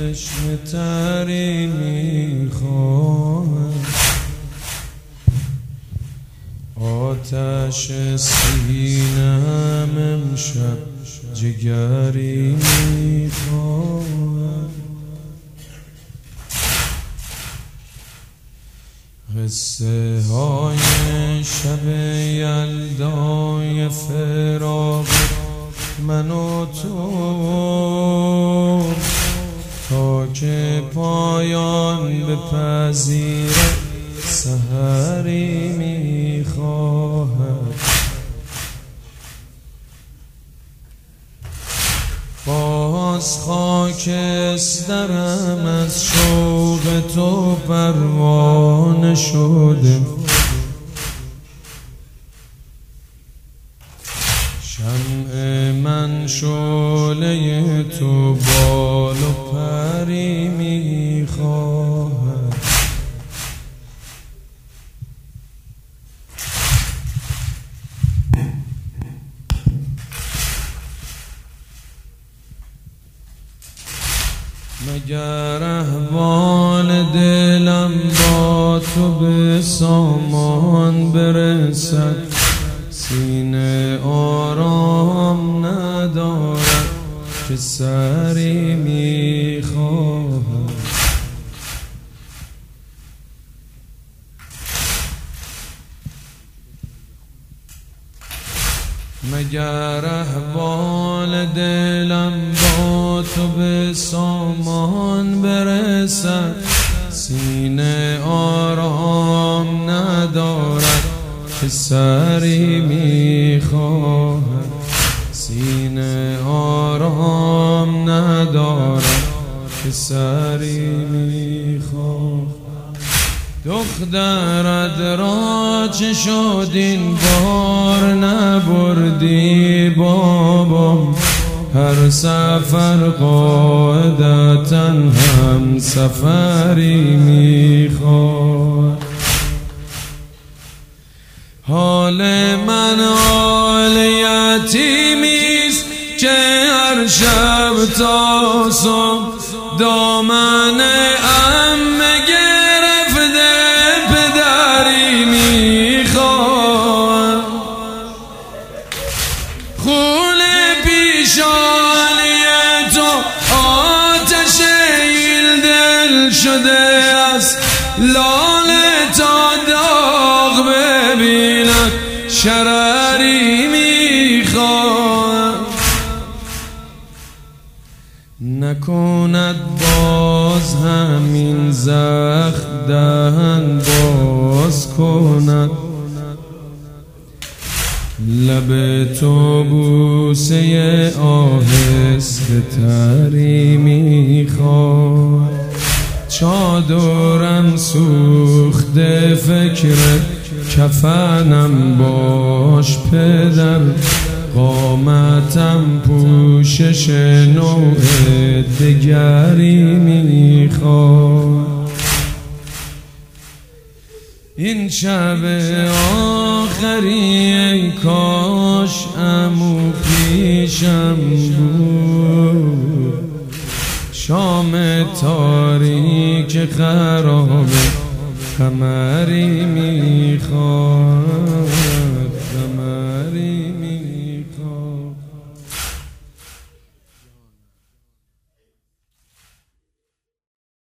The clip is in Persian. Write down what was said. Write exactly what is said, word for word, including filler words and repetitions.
تشنه تری میخواهم، آتش سینه‌ام امشب جگری میخواهم. قصه های شب یلدای فراق من و تو تا که پایان بپذیره سحری میخواهم. باز خاکسترم از شوق تو پروانه شده، شمع من شعله تو بال و پری میخواهم. مگر احوال دلم با تو به سامان برسد، سینه آرام ندارد که سری میخواهم. مگر احوال دلم با تو به سامان برسد، سینه آرام ندارد که سری میخواهم. سینه آرام ندارد که سری میخواهم. دخترت را چه شد این بار نبردی بابام، هر سفر قاعدتا هم سفری میخواد. حال من حال یتیمیست که هر شب تا صبح دامن عمه شده است، لاله تا داغ ببیند شرری میخواهم. نکند باز همین زخم دهن باز کند، لب تو بوسه آهسته تری میخواهم. چادرم سوخته فکر کفنم باش پدر، قامتم پوشش نوع دگری میخواد. این شب آخری ای کاش عمو پیشم بود، شام تاریک خراب قمری میخواد.